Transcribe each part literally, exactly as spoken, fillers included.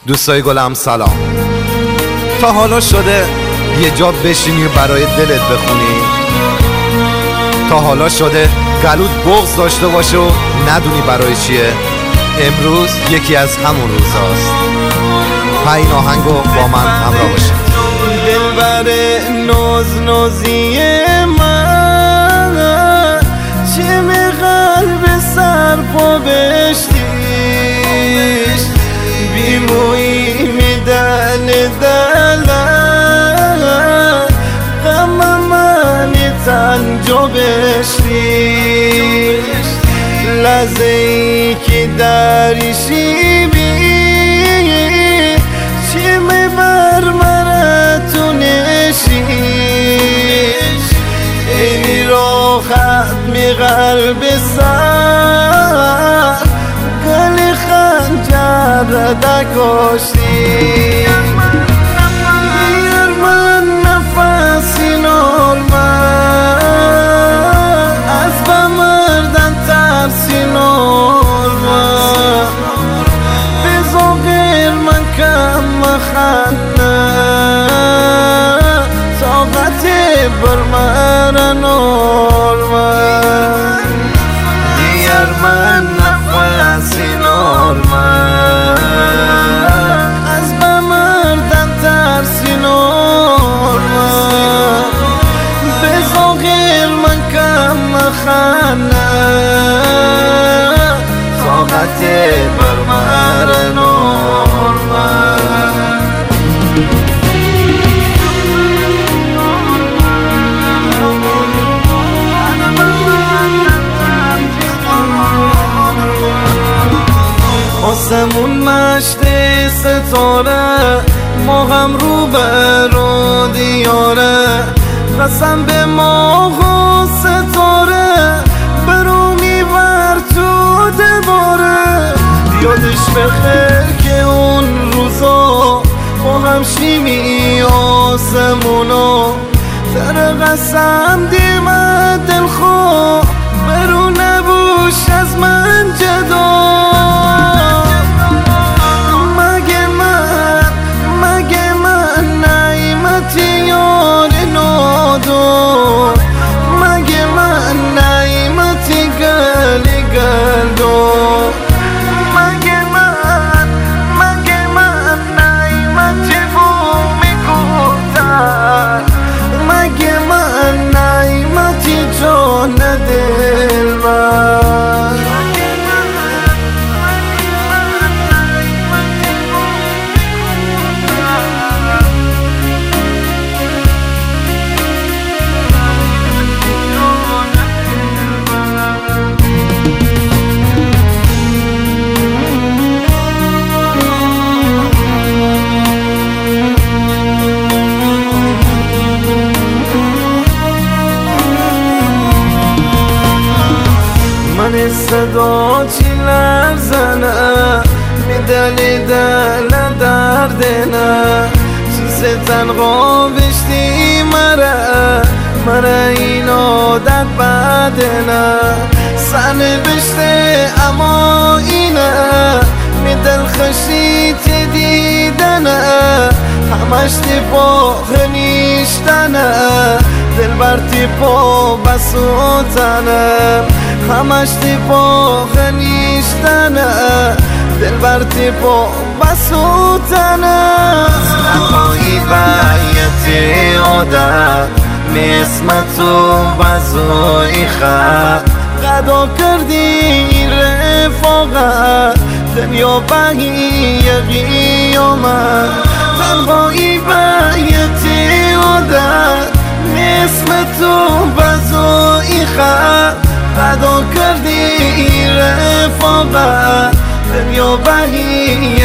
دوستای گلم سلام. تا حالا شده یه جا بشینی و برای دلت بخونی؟ تا حالا شده گلوت بغض داشته باشه و ندونی برای چیه؟ امروز یکی از همون روزاست. پایین آهنگو با من همراه باشید. دلبر ناز نازی من، چه می قلب سر پا بشتی، بیمویی میدن دلم، غم منی تنجا بشتی، لحظه ای که دریشی بی چی می بر مرتو نشی، ای راحت می قلب سر گلی خنجر دکاشتی، دیر من نفسی نورمن، از بمردن ترسی نورمن، بزا غیر من کم مخنه، طاقت بر من نورمن، دیر من نفسی نورمن، از بمردن ترسی نورمن، بزا غیر من کم مخنه، طاقت بر من نورمن. آسمون مشت ستاره، ما هم رو به رو دیاره، قسم به ماه و ستاره، برو میبر تو دباره، یادش بخیر که اون روزا با هم شیمی آسمونا، در قسم دیمه دلخواه، برو نبوش از من جدا، مگه من نعیمتی گلی گلدو، مگه من مگه من نعیمتی بومی کودن، مگه من نعیمتی جان دل من، صدا چی لرزنه، میدلی دل دردنه، چیز تنقا بشتی مره، مره این عادت بدنه، سن بشته اما اینه، میدل خشیت دیدنه، همش تی پا خنیشتنه، دل بر تی پا بسوتنه، همش تی پا خنیشتنه، دل بر تی پا بسوتنه، نخواهی بیتی عادت، میسمت و بزوی خط، قدا کردی رفاقت، دنیا بگی قیامت، تنهایی بیتی عادت، میسمت و بزوی خط، قدا کردی رفاقت، دنیا بگی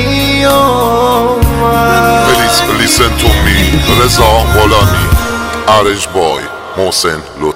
قیامت. Please listen to me. رضا غلامی، ارج بای، محسن لطفی.